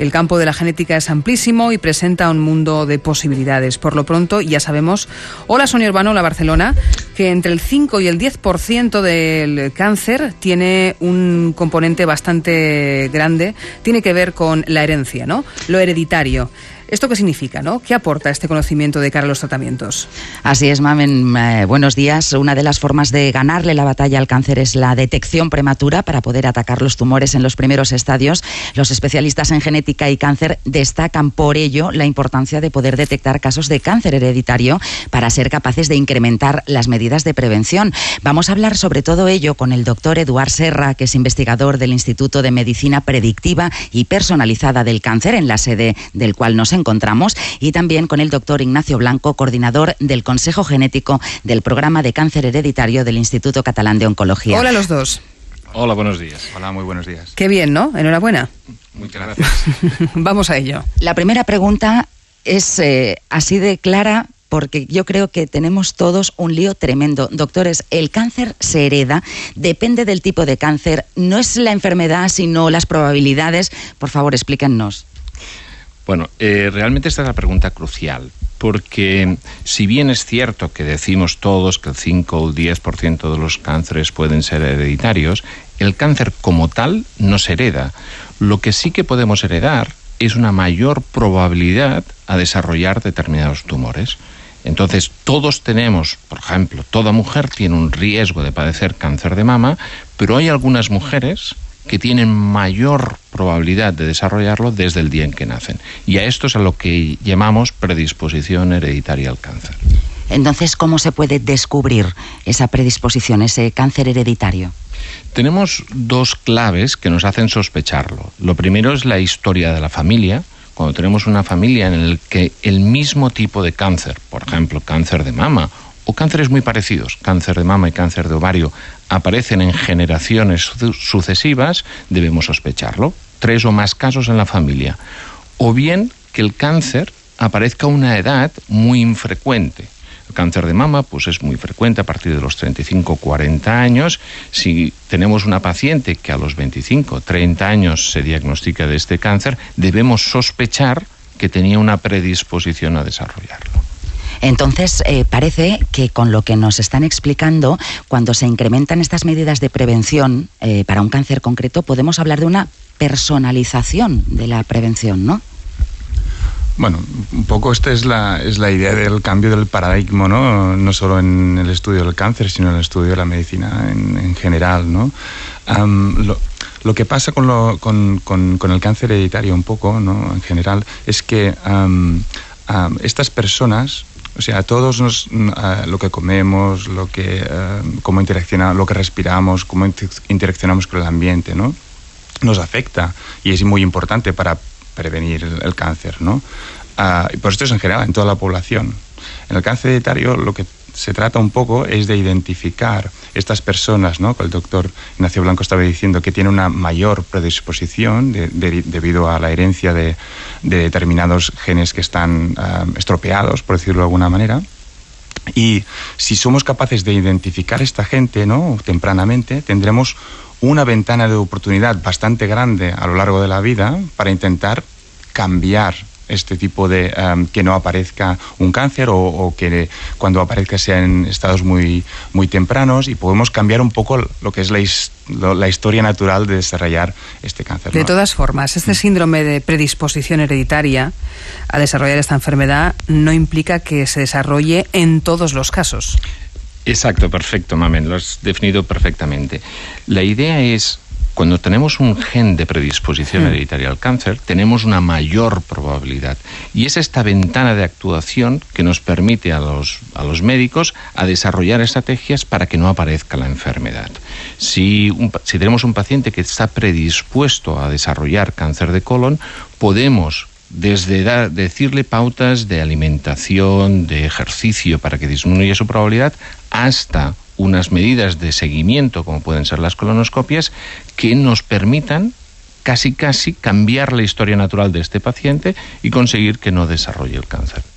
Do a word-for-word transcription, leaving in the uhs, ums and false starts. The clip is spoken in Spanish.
El campo de la genética es amplísimo y presenta un mundo de posibilidades. Por lo pronto, ya sabemos, hola Sonia Urbano, hola Barcelona, que entre el cinco y el diez por ciento del cáncer tiene un componente bastante grande, tiene que ver con la herencia, ¿no? Lo hereditario. ¿Esto qué significa, no? ¿Qué aporta este conocimiento de cara a los tratamientos? Así es, Mamen. Eh, buenos días. Una de las formas de ganarle la batalla al cáncer es la detección prematura para poder atacar los tumores en los primeros estadios. Los especialistas en genética y cáncer destacan por ello la importancia de poder detectar casos de cáncer hereditario para ser capaces de incrementar las medidas de prevención. Vamos a hablar sobre todo ello con el doctor Eduard Serra, que es investigador del Instituto de Medicina Predictiva y Personalizada del Cáncer, en la sede del cual nos encontramos. encontramos y también con el doctor Ignacio Blanco, coordinador del Consejo Genético del Programa de Cáncer Hereditario del Instituto Catalán de Oncología. Hola a los dos. Hola, buenos días. Hola, muy buenos días. Qué bien, ¿no? Enhorabuena. Muchas gracias. Vamos a ello. La primera pregunta es eh, así de clara, porque yo creo que tenemos todos un lío tremendo. Doctores, ¿el cáncer se hereda? ¿Depende del tipo de cáncer? ¿No es la enfermedad, sino las probabilidades? Por favor, explíquennos. Bueno, eh, realmente esta es la pregunta crucial, porque si bien es cierto que decimos todos que el cinco o el diez por ciento de los cánceres pueden ser hereditarios, el cáncer como tal no se hereda. Lo que sí que podemos heredar es una mayor probabilidad a desarrollar determinados tumores. Entonces, todos tenemos, por ejemplo, toda mujer tiene un riesgo de padecer cáncer de mama, pero hay algunas mujeres que tienen mayor probabilidad de desarrollarlo desde el día en que nacen. Y a esto es a lo que llamamos predisposición hereditaria al cáncer. Entonces, ¿cómo se puede descubrir esa predisposición, ese cáncer hereditario? Tenemos dos claves que nos hacen sospecharlo. Lo primero es la historia de la familia. Cuando tenemos una familia en la que el mismo tipo de cáncer, por ejemplo, cáncer de mama, o cánceres muy parecidos, cáncer de mama y cáncer de ovario, aparecen en generaciones su- sucesivas, debemos sospecharlo. Tres o más casos en la familia. O bien que el cáncer aparezca a una edad muy infrecuente. El cáncer de mama pues es muy frecuente a partir de los treinta y cinco a cuarenta años. Si tenemos una paciente que a los veinticinco o treinta años se diagnostica de este cáncer, debemos sospechar que tenía una predisposición a desarrollarlo. Entonces, eh, parece que con lo que nos están explicando, cuando se incrementan estas medidas de prevención eh, para un cáncer concreto, podemos hablar de una personalización de la prevención, ¿no? Bueno, un poco esta es la, es la idea del cambio del paradigma, ¿no? No solo en el estudio del cáncer, sino en el estudio de la medicina en, en general, ¿no? Um, lo, lo que pasa con, lo, con, con, con el cáncer hereditario un poco, ¿no? En general, es que um, um, estas personas... O sea, todos nos, uh, lo que comemos, lo que, uh, cómo interaccionamos, lo que respiramos, cómo inter- interaccionamos con el ambiente, ¿no? Nos afecta y es muy importante para prevenir el, el cáncer, ¿no? Uh, y por esto es en general, en toda la población. En el cáncer hereditario lo que se trata un poco es de identificar estas personas, ¿no? Que el doctor Ignacio Blanco estaba diciendo que tiene una mayor predisposición de, de, debido a la herencia de, de determinados genes que están uh, estropeados, por decirlo de alguna manera. Y si somos capaces de identificar esta gente, ¿no? Tempranamente, tendremos una ventana de oportunidad bastante grande a lo largo de la vida para intentar cambiar este tipo de um, que no aparezca un cáncer o, o que cuando aparezca sea en estados muy muy tempranos, y podemos cambiar un poco lo que es la, his, lo, la historia natural de desarrollar este cáncer, ¿no? De todas formas, este síndrome de predisposición hereditaria a desarrollar esta enfermedad no implica que se desarrolle en todos los casos. Exacto, perfecto, Mamen, lo has definido perfectamente. La idea es, cuando tenemos un gen de predisposición hereditaria al cáncer, tenemos una mayor probabilidad. Y es esta ventana de actuación que nos permite a los, a los médicos a desarrollar estrategias para que no aparezca la enfermedad. Si, un, si tenemos un paciente que está predispuesto a desarrollar cáncer de colon, podemos desde dar, decirle pautas de alimentación, de ejercicio para que disminuya su probabilidad, hasta unas medidas de seguimiento, como pueden ser las colonoscopias, que nos permitan casi casi cambiar la historia natural de este paciente y conseguir que no desarrolle el cáncer.